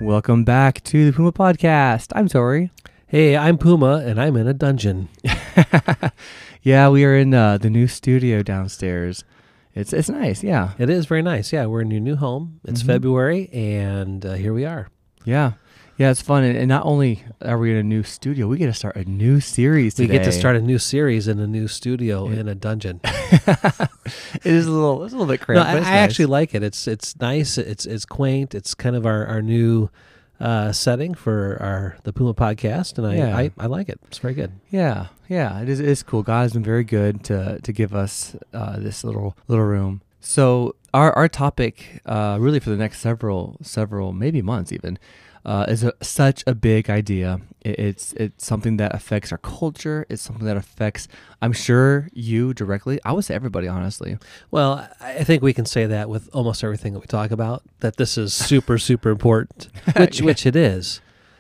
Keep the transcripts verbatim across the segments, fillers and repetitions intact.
Welcome back to the Puma Podcast. I'm Tori. Hey, I'm Puma, and I'm in a dungeon. Yeah, we are in uh, the new studio downstairs. It's it's nice, yeah. It is very nice. Yeah, we're in your new home. It's Mhm. February, and uh, here we are. Yeah. Yeah, it's fun. And, and not only are we in a new studio, we get to start a new series today. We get to start a new series in a new studio Yeah. in a dungeon. It is a little it's a little bit cramped. No, I, but it's I nice. actually like it. It's it's nice. It's it's quaint. It's kind of our, our new uh, setting for our the Puma Podcast, and I, Yeah. I, I like it. It's very good. Yeah, yeah, it is. It's cool. God has been very good to to give us uh, this little little room. So our our topic, uh, really for the next several several maybe months even, uh, is a, such a big idea. It, it's it's something that affects our culture. It's something that affects, I'm sure, you directly. I would say everybody, honestly. Well, I I think we can say that with almost everything that we talk about, that this is super, super important, which Yeah. which it is.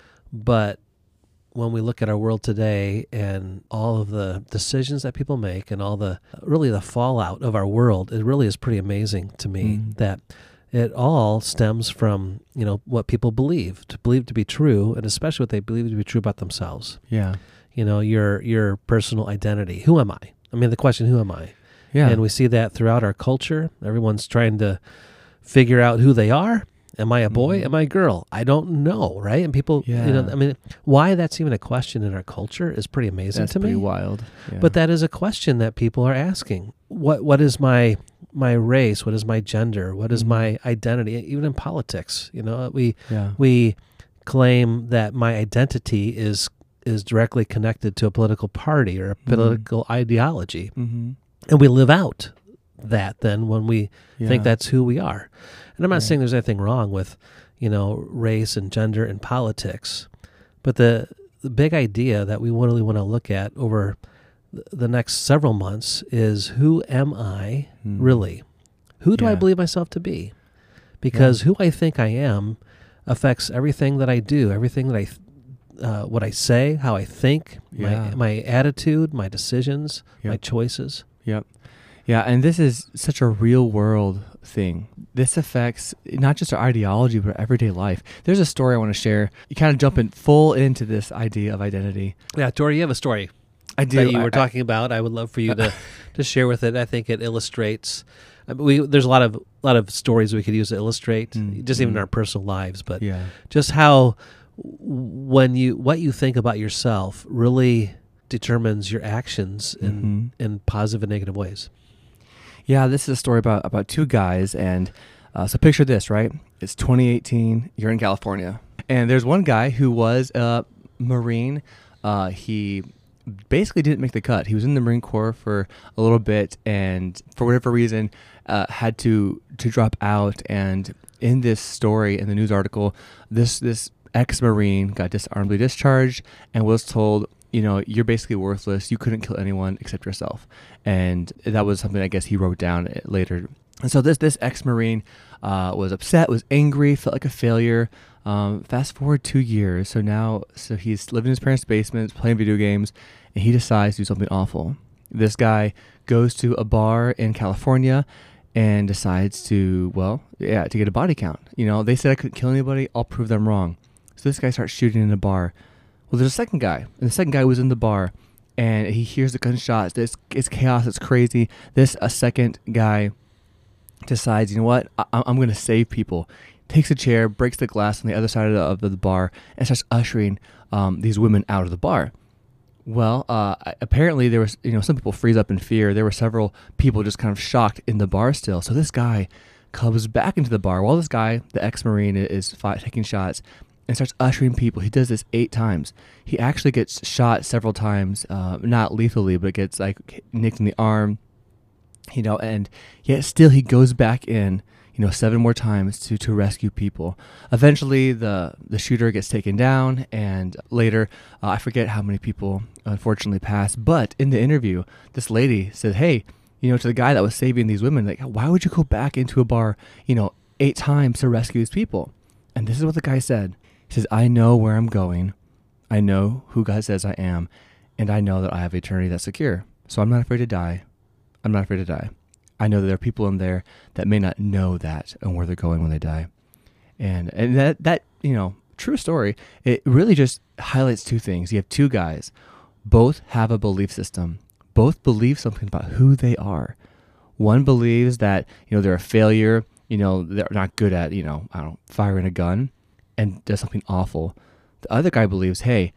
But when we look at our world today and all of the decisions that people make and all the really the fallout of our world, it really is pretty amazing to me Mm. that it all stems from, you know, what people believe, to believe to be true, and especially what they believe to be true about themselves. Yeah, You know, your your personal identity. Who am I? I mean, the question, who am I? yeah, And we see that throughout our culture. Everyone's trying to figure out who they are. Am I a boy? Mhm. Am I a girl? I don't know, right? And people, you know, Yeah. I mean, why that's even a question in our culture is pretty amazing that's to pretty me. wild. Yeah. But that is a question that people are asking. What What is my my race? What is my gender? What is Mhm. my identity? Even in politics, you know, we yeah, we claim that my identity is is directly connected to a political party or a Mhm. political ideology. mm-hmm. And we live out that then when we yeah. think that's who we are. And I'm not Right. saying there's anything wrong with, you know, race and gender and politics, but the, the big idea that we really want to look at over th- the next several months is, who am I Mm. really? Who do I Yeah. believe myself to be? Because who I think I am affects everything that I do, everything that I, th- uh, what I say, how I think, Yeah. my my attitude, my decisions, my Yep. choices. Yep. Yeah, and this is such a real world thing. This affects not just our ideology, but our everyday life. There's a story I want to share. You kind of jump in full into this idea of identity. Yeah, Tori, you have a story I do. that you I- were I- talking about. I would love for you to, to share with it. I think it illustrates. I mean, we there's a lot of lot of stories we could use to illustrate, Mm, just even mm. in our personal lives, but yeah. just how w- when you what you think about yourself really determines your actions in Mhm. in positive and negative ways. Yeah, this is a story about, about two guys. And uh, so picture this, right? It's twenty eighteen. You're in California. And there's one guy who was a Marine. Uh, he basically didn't make the cut. He was in the Marine Corps for a little bit, and for whatever reason, uh, had to to drop out. And in this story, in the news article, this this ex-Marine got dishonorably discharged and was told, you know, you're basically worthless. You couldn't kill anyone except yourself. And that was something I guess he wrote down later. And so this this ex-Marine uh, was upset, was angry, felt like a failure. Um, fast forward two years. So now, so he's living in his parents' basement, playing video games, and he decides to do something awful. This guy goes to a bar in California and decides to, well, yeah, to get a body count. You know, they said I couldn't kill anybody. I'll prove them wrong. So this guy starts shooting in a bar. Well, there's a second guy, and the second guy was in the bar, and he hears the gunshots. This it's chaos. It's crazy. This a second guy decides, you know what? I, I'm going to save people. Takes a chair, breaks the glass on the other side of the, of the bar, and starts ushering um, these women out of the bar. Well, uh, apparently there was, you know, some people freeze up in fear. There were several people just kind of shocked in the bar still. So this guy comes back into the bar while this guy, the ex-Marine, is fight, taking shots and starts ushering people. He does this eight times. He actually gets shot several times, uh, not lethally, but gets like nicked in the arm, you know, and yet still he goes back in, you know, seven more times to, to rescue people. Eventually, the, the shooter gets taken down, and later, uh, I forget how many people unfortunately passed, but in the interview, this lady said, hey, you know, to the guy that was saving these women, like, why would you go back into a bar, you know, eight times to rescue these people? And this is what the guy said. He says, I know where I'm going. I know who God says I am, and I know that I have eternity that's secure. So I'm not afraid to die. I'm not afraid to die. I know that there are people in there that may not know that and where they're going when they die. And and that that you know, true story, it really just highlights two things. You have two guys, both have a belief system, both believe something about who they are. One believes that, you know, they're a failure, you know, they're not good at, you know, I don't know, firing a gun, and does something awful. The other guy believes, hey,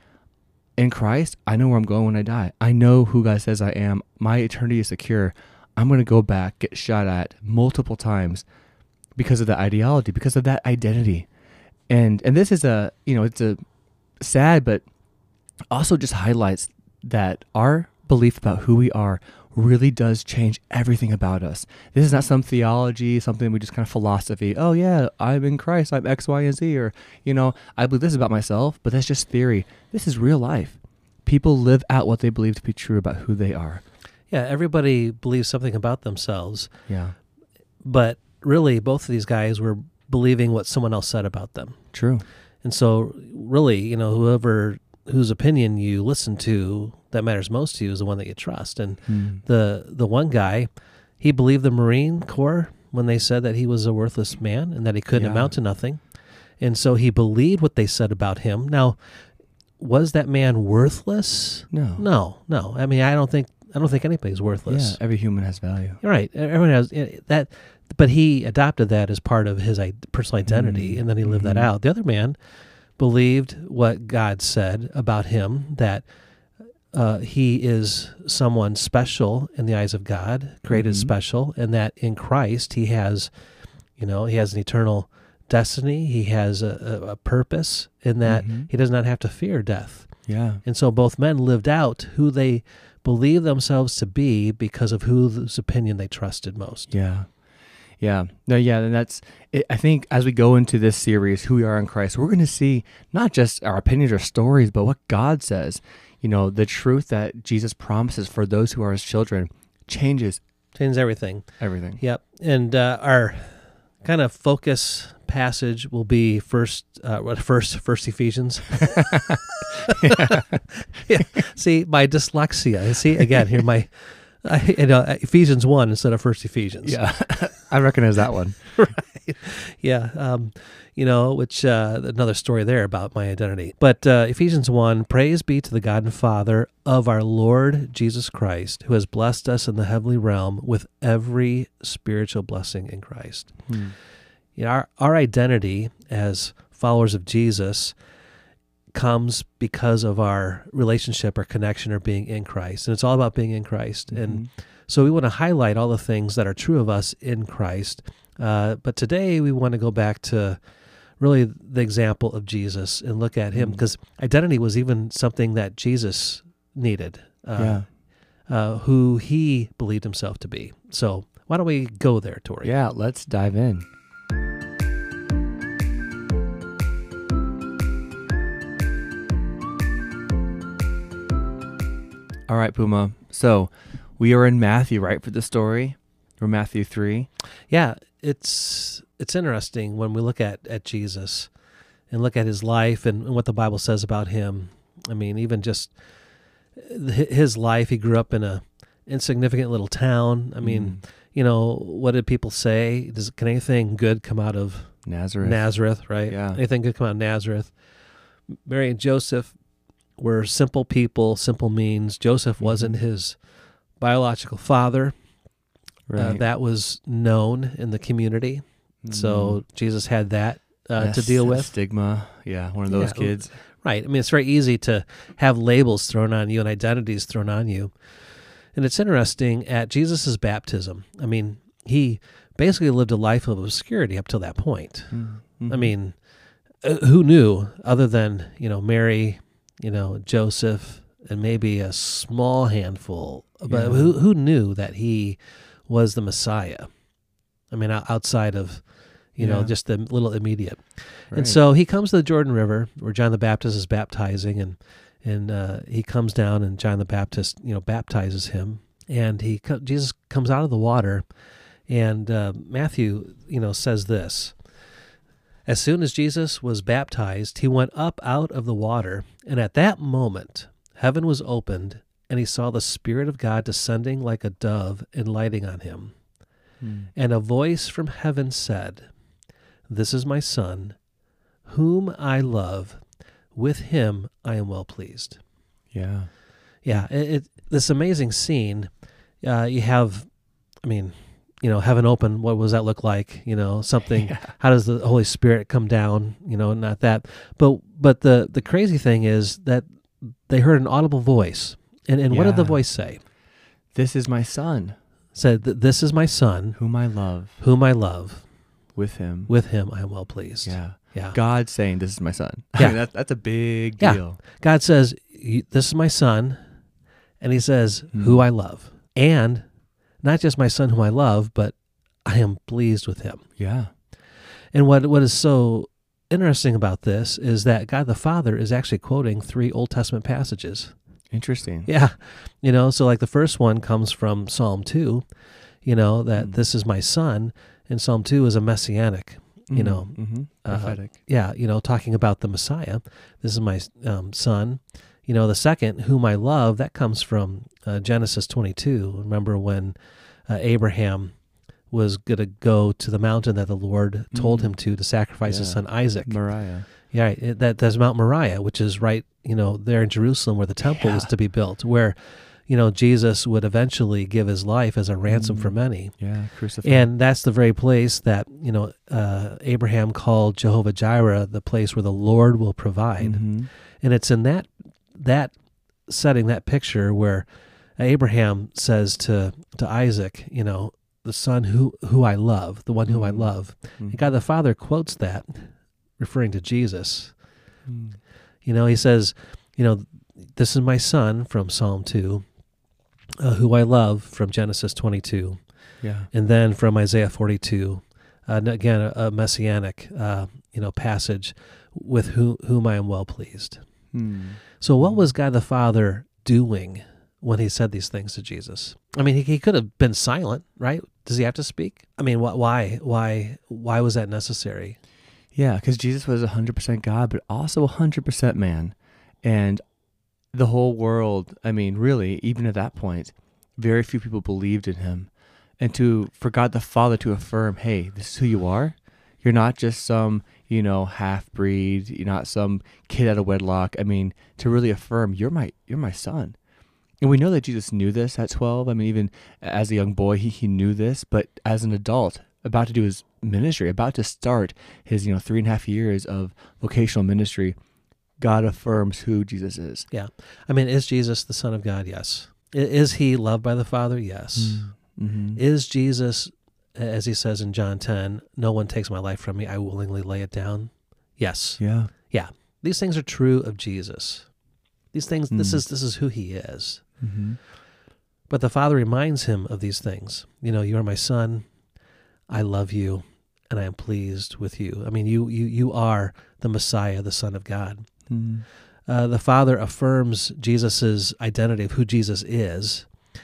in Christ, I know where I'm going when I die. I know who God says I am. My eternity is secure. I'm going to go back, get shot at multiple times because of that ideology, because of that identity. And and this is a, you know, it's a sad, but also just highlights that our belief about who we are really does change everything about us. This is not some theology, something we just kind of philosophy. Oh yeah, I'm in Christ, I'm X, Y, and Z, or, you know, I believe this about myself, but that's just theory. This is real life. People live out what they believe to be true about who they are. Yeah, everybody believes something about themselves. Yeah. But really, both of these guys were believing what someone else said about them. True. And so really, you know, whoever whose opinion you listen to that matters most to you is the one that you trust. And Hmm. the the one guy, he believed the Marine Corps when they said that he was a worthless man and that he couldn't Yeah. amount to nothing. And so he believed what they said about him. Now, was that man worthless? No. No, no. I mean, I don't think I don't think anybody's worthless. Yeah, every human has value. You're right. Everyone has eh, that, but he adopted that as part of his i- personal identity, Mm. and then he lived that Mhm. out. The other man believed what God said about him, that uh, he is someone special in the eyes of God, created Mhm. special, and that in Christ he has, you know, he has an eternal destiny. He has a, a, a purpose, in that Mhm. he does not have to fear death. Yeah. And so both men lived out who they believed themselves to be because of whose opinion they trusted most. Yeah. Yeah. No, yeah. And that's, it, I think as we go into this series, Who We Are in Christ, we're going to see not just our opinions or stories, but what God says. You know, the truth that Jesus promises for those who are his children changes Changes everything. everything. Yep. And uh, our kind of focus passage will be first, uh, what first, first Ephesians. Yeah. See, my dyslexia. See, again, here my, I, you know, Ephesians one instead of First Ephesians. Yeah. I recognize that one. Right. Yeah. Um, you know, which uh, another story there about my identity. But uh, Ephesians one, praise be to the God and Father of our Lord Jesus Christ, who has blessed us in the heavenly realm with every spiritual blessing in Christ. Hmm. You know, our, our identity as followers of Jesus comes because of our relationship or connection or being in Christ. And it's all about being in Christ. And Mhm. so we want to highlight all the things that are true of us in Christ. Uh, but today we want to go back to really the example of Jesus and look at him, Mm. because identity was even something that Jesus needed, uh, Yeah. uh, who he believed himself to be. So why don't we go there, Tori? Yeah. Let's dive in. All right, Puma. So we are in Matthew, right, for the story? Or Matthew three? Yeah, it's it's interesting when we look at, at Jesus and look at his life and, and what the Bible says about him. I mean, even just hi- his life, he grew up in a insignificant little town. I mean, Mm. you know, what did people say? Does can anything good come out of Nazareth. Nazareth, right? Yeah. Anything good come out of Nazareth? Mary and Joseph were simple people, simple means. Joseph wasn't Mhm. his biological father. Right. Uh, that was known in the community. So Jesus had that uh, Yes, to deal that with. stigma. Yeah, one of those Yeah. kids. Right. I mean, it's very easy to have labels thrown on you and identities thrown on you. And it's interesting, at Jesus' baptism, I mean, he basically lived a life of obscurity up till that point. Mm-hmm. I mean, uh, who knew other than, you know, Mary, you know, Joseph, and maybe a small handful, but Yeah. who who knew that he was the Messiah? I mean, o- outside of, you know, Yeah. just the little immediate. Right. And so he comes to the Jordan River where John the Baptist is baptizing, and and uh, he comes down, and John the Baptist, you know, baptizes him, and he co- Jesus comes out of the water, and uh, Matthew, you know, says this: as soon as Jesus was baptized, he went up out of the water, and at that moment heaven was opened, and he saw the Spirit of God descending like a dove and lighting on him. Mm. And a voice from heaven said, This is my son, whom I love. With him I am well pleased. Yeah. Yeah, it, it this amazing scene. Uh, you have, I mean, you know, heaven open. What does that look like? You know, something. Yeah. How does the Holy Spirit come down? You know, not that. But but the the crazy thing is that they heard an audible voice, and and what did the Yeah. voice say? This is my son, Said that this is my son, whom I love. whom I love. With him. With him I am well pleased. Yeah. Yeah. God saying, this is my son. I Yeah. mean, that, that's a big Yeah. deal. God says, "You- this is my son," and he says, Hmm. who I love. And not just my son whom I love, but I am pleased with him. Yeah. And what what is so interesting about this is that God the Father is actually quoting three Old Testament passages. Interesting. Yeah. You know, so like the first one comes from Psalm two, you know, that Mm. this is my son. And Psalm two is a messianic, you know, Mm-hmm. uh, Prophetic. yeah, you know, talking about the Messiah. This is my um, son. You know, the second, whom I love, that comes from uh, Genesis twenty-two. Remember when uh, Abraham was going to go to the mountain that the Lord told Mm. him to, to sacrifice his Yeah. son Isaac. Mariah. Yeah, it, that that's Mount Moriah, which is right, you know, there in Jerusalem where the temple was Yeah. to be built, where, you know, Jesus would eventually give his life as a ransom Mm. for many. Yeah. Crucified. And that's the very place that, you know, uh, Abraham called Jehovah Jireh, the place where the Lord will provide. Mhm. And it's in that that setting, that picture, where Abraham says to to Isaac, you know, the son who who I love, the one who I Mhm. love. Mhm. And God the Father quotes that, referring to Jesus. Mm. You know, he says, you know, this is my son from Psalm two, uh, who I love from Genesis twenty-two. Yeah. And then from Isaiah forty-two, uh, and again, a, a messianic, uh, you know, passage, with who, whom I am well pleased. Hmm. So what was God the Father doing when he said these things to Jesus? I mean, he, he could have been silent, right? Does he have to speak? I mean, wh- why, why, why was that necessary? Yeah, because Jesus was one hundred percent God, but also one hundred percent man. And the whole world, I mean, really, even at that point, very few people believed in him. And to for God the Father to affirm, hey, this is who you are. You're not just some, you know, half-breed. You're not some kid out of wedlock. I mean, to really affirm, you're my you're my son. And we know that Jesus knew this at twelve. I mean, even as a young boy, he, he knew this. But as an adult, about to do his ministry, about to start his, you know, three and a half years of vocational ministry, God affirms who Jesus is. Yeah. I mean, is Jesus the Son of God? Yes. I- Is he loved by the Father? Yes. Mm-hmm. Is Jesus, as he says in John ten, no one takes my life from me, I willingly lay it down? Yes. Yeah. Yeah. These things are true of Jesus. These things, this Mm. is this is who he is. Mm-hmm. But the Father reminds him of these things. You know, you are my son, I love you, and I am pleased with you. I mean, you you you are the Messiah, the Son of God. Mm-hmm. Uh, the Father affirms Jesus's identity of who Jesus is.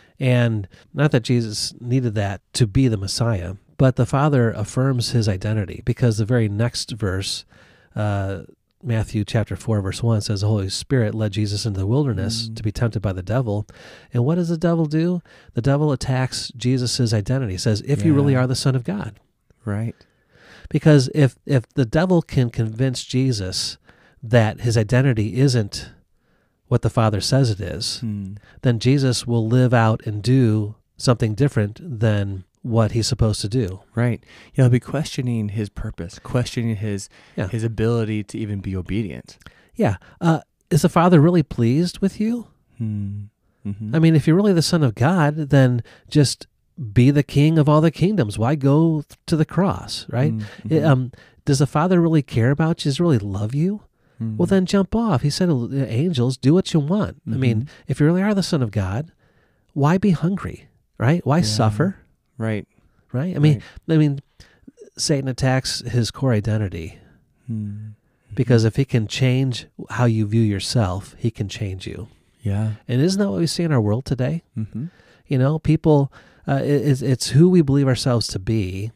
And not that Jesus needed that to be the Messiah, but the Father affirms his identity, because the very next verse, uh, Matthew chapter four, verse one, says the Holy Spirit led Jesus into the wilderness Mm. to be tempted by the devil. And what does the devil do? The devil attacks Jesus's identity, says, if you really Yeah. are the Son of God. Right. Because if if the devil can convince Jesus that his identity isn't what the Father says it is, Mm. then Jesus will live out and do something different than what he's supposed to do. Right. Yeah, he'll be questioning his purpose, questioning his Yeah. his ability to even be obedient. Yeah. Uh, is the Father really pleased with you? Mm. Mm-hmm. I mean, if you're really the Son of God, then just be the King of all the kingdoms. Why go to the cross, right? Mm-hmm. It, um, does the Father really care about you? Does he really love you? Mm. Well, then jump off. He said, angels, do what you want. I mean, Mhm. if you really are the Son of God, why be hungry, right? Why Yeah. suffer, Right. right? I mean, Right. I mean, Satan attacks his core identity, Mm. because if he can change how you view yourself, he can change you. Yeah. And isn't that what we see in our world today? Mm-hmm. You know, people, uh, it, it's, it's who we believe ourselves to be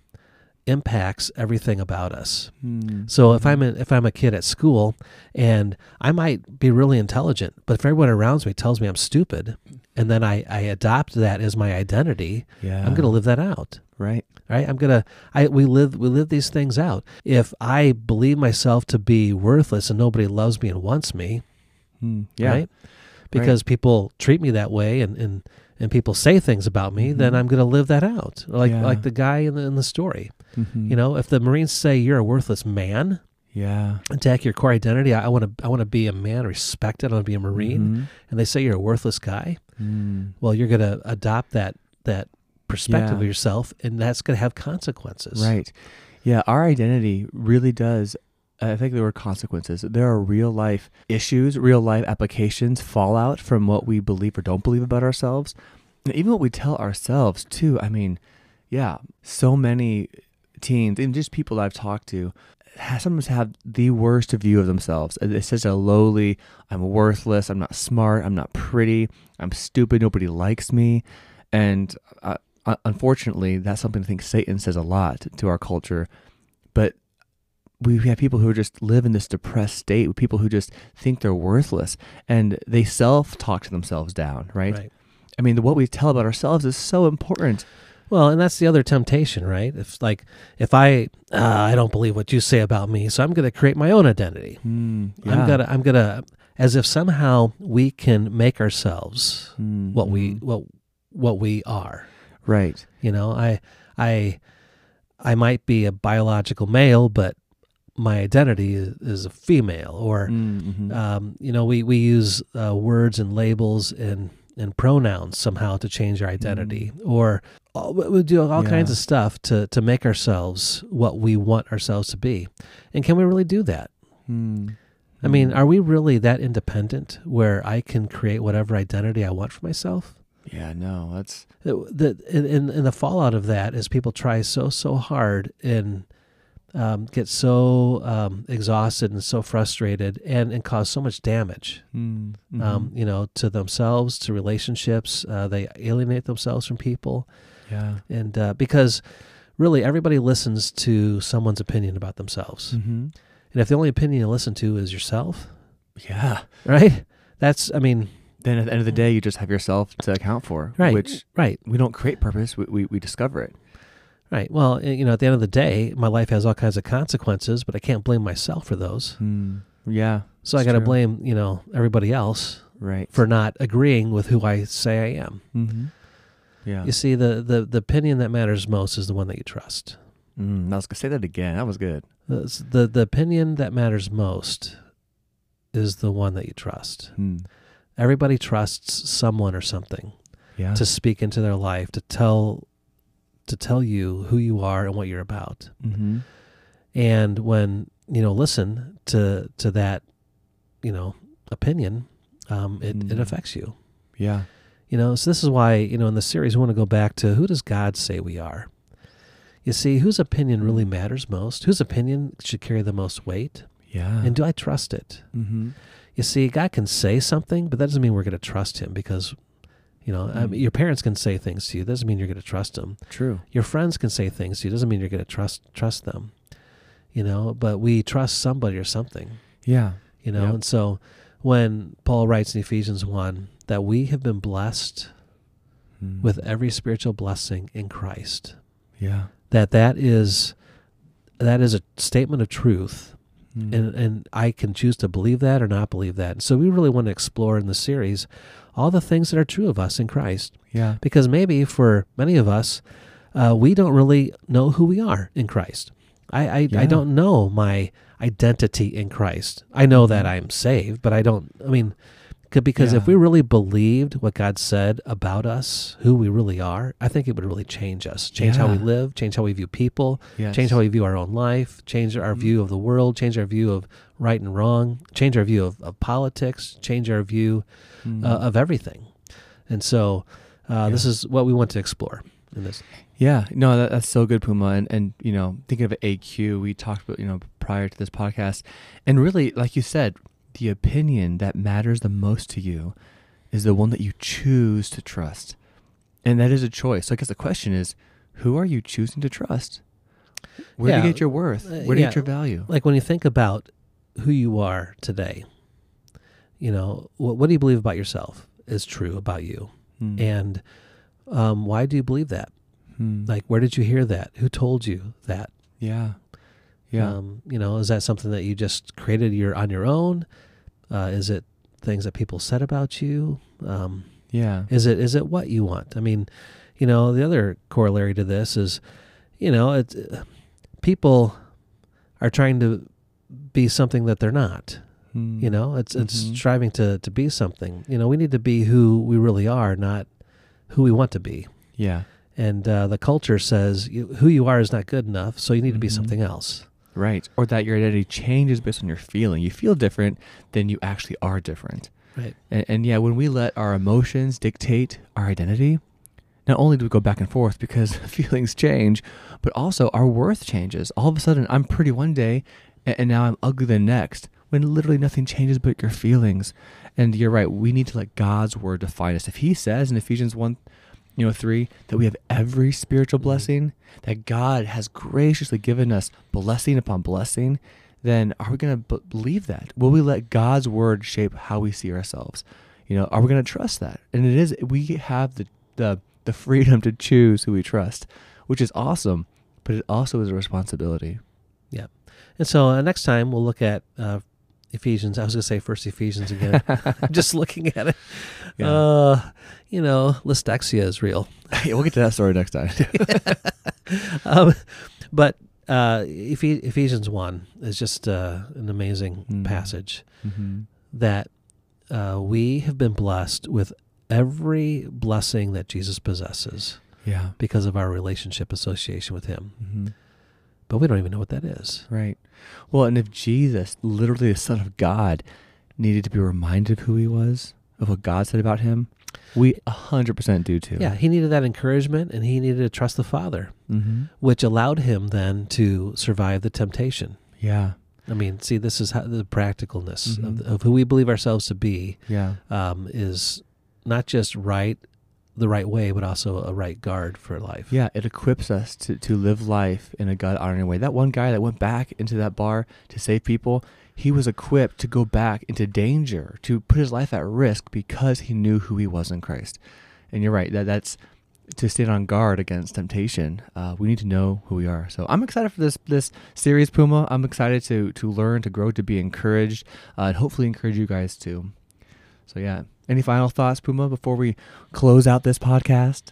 impacts everything about us. Mm. So if I'm a, if I'm a kid at school and I might be really intelligent, but if everyone around me tells me I'm stupid, and then I, I adopt that as my identity, Yeah. I'm going to live that out. Right. Right? I'm gonna. I we live we live these things out. If I believe myself to be worthless and nobody loves me and wants me, Mm, yeah. right? Because people treat me that way and, and, and people say things about me, then Mhm. I'm going to live that out. Like Yeah. like the guy in the, in the story. Mhm. You know, if the Marines say you're a worthless man, Yeah. attack your core identity, I want to I want to be a man respected, I want to be a Marine, Mhm. and they say you're a worthless guy, Mm. well, you're going to adopt that that perspective Yeah. of yourself, and that's going to have consequences. Right. Yeah, our identity really does. I think there were consequences. There are real life issues, real life applications, fallout from what we believe or don't believe about ourselves. And even what we tell ourselves, too. I mean, yeah, so many teens and just people I've talked to ha- sometimes have the worst view of themselves. It's such a lowly, I'm worthless, I'm not smart, I'm not pretty, I'm stupid, nobody likes me. And uh, uh, unfortunately, that's something I think Satan says a lot to our culture. But we have people who just live in this depressed state, people who just think they're worthless, and they self-talk to themselves down, right? Right. I mean, what we tell about ourselves is so important. Well, and that's the other temptation, right? If like if I uh, I don't believe what you say about me, so I'm going to create my own identity. Mm, I'm gonna I'm gonna as if somehow we can make ourselves mm, what we mm. what what we are. Right. You know, I I I might be a biological male, but my identity is, is a female. Or Mm, mhm. um, you know, we we use uh, words and labels and and pronouns somehow to change our identity, or all, we do all Yeah. kinds of stuff to to make ourselves what we want ourselves to be. And can we really do that? Mm, I mean, mm. are we really that independent where I can create whatever identity I want for myself? Yeah, no, that's The, the, and, and the fallout of that is people try so, so hard and um, get so um, exhausted and so frustrated and, and cause so much damage, mm, mhm. um, you know, to themselves, to relationships. Uh, they alienate themselves from people. yeah. And uh, because really everybody listens to someone's opinion about themselves. Mm-hmm. And if the only opinion you listen to is yourself, Yeah. right? That's, I mean, Then at the end of the day, you just have yourself to account for, right, which right, we don't create purpose. We, we, we discover it. right. Well, you know, at the end of the day, my life has all kinds of consequences, but I can't blame myself for those. Mm, yeah. So I it's got to true. blame, you know, everybody else Right. for not agreeing with who I say I am. Mm-hmm. Yeah. You see, the, the, the opinion that matters most is the one that you trust. Mm, I was going to say that again. That was good. The, the, the opinion that matters most is the one that you trust. Mm. Everybody trusts someone or something Yeah. to speak into their life, to tell to tell you who you are and what you're about. Mm-hmm. And when, you know, listen to to that, you know, opinion, um, it, it Mm. affects you. Yeah. You know, so this is why, you know, in the series we want to go back to who does God say we are? You see, whose opinion really matters most? Whose opinion should carry the most weight? Yeah. And do I trust it? mm-hmm. You see, God can say something, but that doesn't mean we're going to trust him because, you know, I mean, Mm. your parents can say things to you. That doesn't mean you're going to trust them. True. Your friends can say things to you. Doesn't mean you're going to trust trust them. You know, but we trust somebody or something. Yeah. You know, Yep. and so when Paul writes in Ephesians one that we have been blessed Mm. with every spiritual blessing in Christ, Yeah. that that is that is a statement of truth. Mm. And and I can choose to believe that or not believe that. And so we really want to explore in the series all the things that are true of us in Christ. yeah. Because maybe for many of us, uh, we don't really know who we are in Christ. I, I, Yeah. I don't know my identity in Christ. I know that Mhm. I'm saved, but I don't, I mean, c- because if Yeah. we really believed what God said about us, who we really are, I think it would really change us, change how we Yeah. live, change how we view people, Yes. change how we view our own life, change our Mhm. view of the world, change our view of right and wrong, change our view of, of politics, change our view Mm. uh, of everything. And so uh, this Yeah. is what we want to explore in this. Yeah, no, that, that's so good, Puma. And, and, you know, thinking of A Q, we talked about, you know, prior to this podcast. And really, like you said, the opinion that matters the most to you is the one that you choose to trust. And that is a choice. So I guess the question is, who are you choosing to trust? Where do Yeah, you get your worth? uh, Where do you yeah. get your value? Like when you think about who you are today, you know, what, what do you believe about yourself is true about you? Mm. And um, why do you believe that? Hmm. Like, where did you hear that? Who told you that? Yeah. Yeah. Um, you know, is that something that you just created your on your own? Uh, is it things that people said about you? Um, yeah. is it is it what you want? I mean, you know, the other corollary to this is, you know, it's, uh, people are trying to be something that they're not. Hmm. You know, it's it's Mhm. striving to to be something. You know, we need to be who we really are, not who we want to be. Yeah. And uh, the culture says you, who you are is not good enough, so you need to be Mhm. something else. Right. Or that your identity changes based on your feeling. You feel different, then you actually are different. Right. And, and yeah, when we let our emotions dictate our identity, not only do we go back and forth because feelings change, but also our worth changes. All of a sudden, I'm pretty one day, and, and now I'm ugly the next, when literally nothing changes but your feelings. And you're right, we need to let God's word define us. If he says in Ephesians one, you know, three, that we have every spiritual blessing, that God has graciously given us blessing upon blessing, then are we going to b- believe that? Will we let God's word shape how we see ourselves? You know, are we going to trust that? And it is, we have the, the, the freedom to choose who we trust, which is awesome, but it also is a responsibility. Yeah. And so uh, next time we'll look at uh, Ephesians. I was going to say First Ephesians again. Just looking at it. Yeah. Uh, you know, listexia is real. Yeah, we'll get to that story next time. um, but uh, Eph- Ephesians one is just uh, an amazing Mm. passage Mm-hmm. that uh, we have been blessed with every blessing that Jesus possesses Yeah. because of our relationship association with him. Mm-hmm. But we don't even know what that is. Right. Well, and if Jesus, literally the Son of God, needed to be reminded of who he was, of what God said about him, we one hundred percent do too. Yeah, he needed that encouragement, and he needed to trust the Father, Mm-hmm. which allowed him then to survive the temptation. Yeah. I mean, see, this is how the practicalness Mhm. of, of who we believe ourselves to be Yeah. um, is not just right, the right way, but also a right guard for life. Yeah, it equips us to, to live life in a God-honoring way. That one guy that went back into that bar to save people, he was equipped to go back into danger, to put his life at risk because he knew who he was in Christ. And you're right, that that's to stand on guard against temptation. Uh, we need to know who we are. So I'm excited for this this series, Puma. I'm excited to to learn, to grow, to be encouraged, uh, and hopefully encourage you guys too. So yeah, any final thoughts, Puma, before we close out this podcast?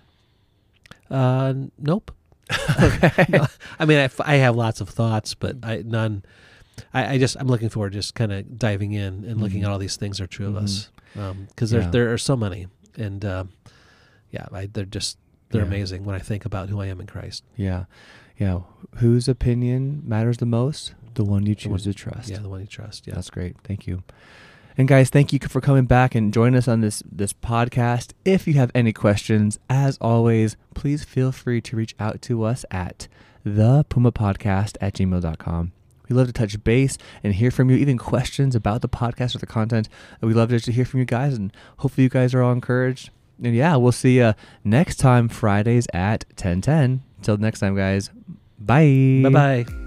Uh, nope. Okay. No, I mean, I, f- I have lots of thoughts, but I none. I, I just I'm looking forward to just kind of diving in and looking Mhm. at all these things that are true Mhm. of us, because Yeah. there there are so many, and um, yeah, I, they're just they're Yeah. amazing when I think about who I am in Christ. Yeah. Yeah. Whose opinion matters the most? The one you choose one- to trust. Yeah, the one you trust. Yeah. That's great. Thank you. And guys, thank you for coming back and joining us on this this podcast. If you have any questions, as always, please feel free to reach out to us at the puma podcast at gmail dot com. We love to touch base and hear from you, even questions about the podcast or the content. We love to hear from you guys, and hopefully you guys are all encouraged. And yeah, we'll see you next time, Fridays at ten ten. Till next time, guys. Bye. Bye bye.